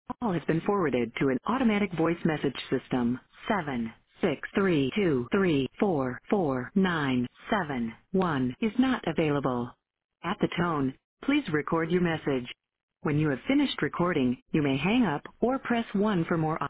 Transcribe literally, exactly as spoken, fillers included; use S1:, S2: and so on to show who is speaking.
S1: call has been forwarded to an automatic voice message system. Seven six three two three four four nine seven one is not available. At the tone, please record your message. When you have finished recording, you may hang up or press one for more options.